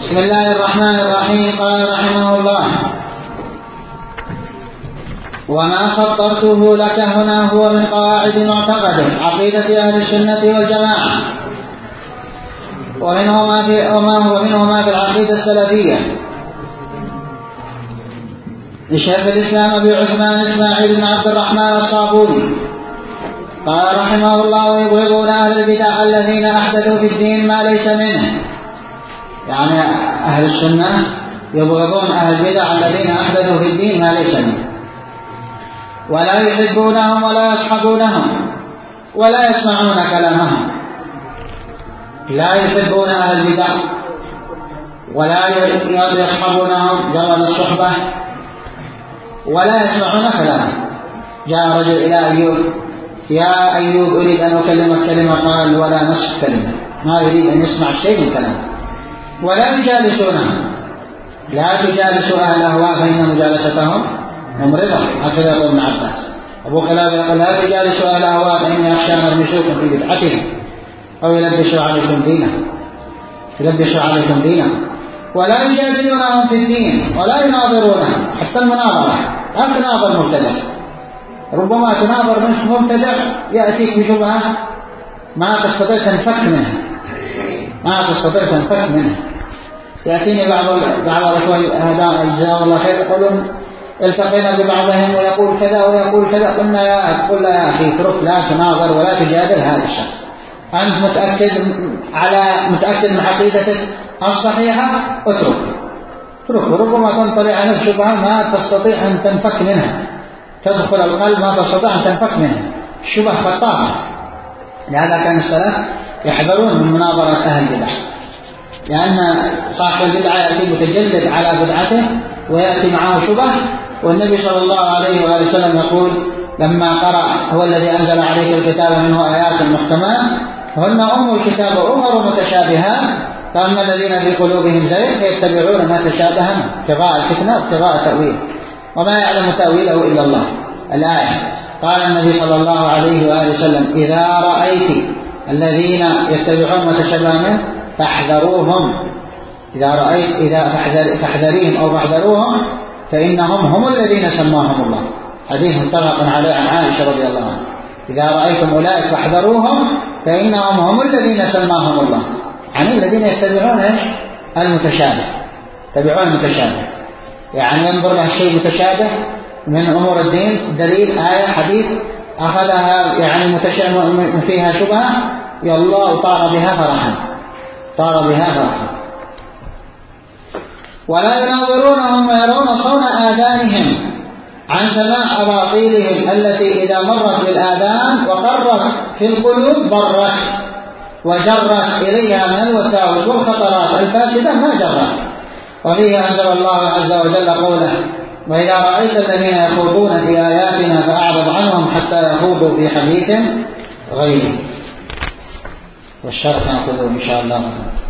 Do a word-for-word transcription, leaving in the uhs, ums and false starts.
بسم الله الرحمن الرحيم. قال رحمه الله: وما سطرته لك هنا هو من قواعد معتقد عقيدة أهل السنة والجماعة، ومنه ما في ومنه ما في العقيدة السلفية لشيخ الإسلام أبي عثمان إسماعيل بن عبد الرحمن الصابوني قال رحمه الله: ويبغضون أهل البدع الذين أحدثوا في الدين ما ليس منه. يعني أهل السنة يبغضون أهل البدع الذين أحدثوا في الدين ما ليس منه، ولا يحبونهم ولا يصحبونهم ولا يسمعون كلامهم. لا يحبون أهل البدع ولا يصحبونهم جرد الصحبة ولا يسمعون كلامهم. جاء رجل إلى أيوب: يا أيوب أريد أن أكلمك كلمة، قال: ولا نصف كلمة. ما يريد أن يسمع شيء من كلامه. ولا يجالسونهم. لا تجالسوا أهل الأهواء فإن مجالستهم ممرضة. هكذا يقول ابن عباس. أبو قلاب يقول: لا تجالسوا أهل الأهواء فإني أخشى أن يرمشوكم في بدعتهم أو يلبسوا عليكم دينكم يلبسوا عليكم دينكم ولا يجادلونهم في الدين ولا يناظرونهم. حتى المناظرة لا تناظر مبتدع. ربما تناظر مبتدع يأتيك بشبهة ما تستطيع تنفك منها ما تستطيع تنفك منها يأتيني بعض بعض الأخوة هذا جزاهم الله خير يقولون: التقينا ببعضهم ويقول كذا ويقول كذا. قلنا يا قل يا أخي اترك، لا تناظر ولا تجادل هذا الشخص. أنت متأكد على متأكد من عقيدتك الصحيحة، اترك اترك. ربما تنطلع على الشبهة ما تستطيع أن تنفك منها، تدخل القلب ما تستطيع أن تنفك منها. الشبه خطاها. لهذا كان السلف يحذرون من مناظرة أهل البدع، لأن صاحب البدعة يأتي متجدد على بدعته ويأتي معه شبه. والنبي صلى الله عليه وآله وسلم يقول لما قرأ: هو الذي أنزل عليك الكتاب منه آيات محكمات هن أم الكتاب وأمر متشابهات فأما الذين في قلوبهم زيغ فيتبعون ما تشابه منه ابتغاء الفتنة وابتغاء تأويله وما يعلم تأويله إلا الله. الآية. قال النبي صلى الله عليه وآله وسلم: إذا رأيت الذين يتبعون ما تشابه منه فاحذروهم. إذا رأيت إذا فاحذر فاحذريهم أو فاحذروهم فإنهم هم الذين سماهم الله. حديث متفق عليه عن عائشة رضي الله عنها: إذا رأيتم أولئك فاحذروهم فإنهم هم الذين سماهم الله. يعني الذين يتبعون المتشابه يتبعون المتشابه يعني ينظر له شيء متشابه من أمور الدين، دليل آية حديث أخذها يعني متشابه فيها شبهة، يلا وطار بها فرحا طار بها فرحا. ولا يناظرونهم ويرون صون آذانهم عن سماع أباطيلهم التي إذا مرت بالآذان وقرت في القلوب ضرت وجرت إليها من الوساوس والخطرات الفاسدة ما جرت. وفيه أنزل الله عز وجل قوله: وإذا رأيت الذين يخوضون في آياتنا فأعرض عنهم حتى يخوضوا في حديث غيره. والشرح نأخذه إن شاء الله.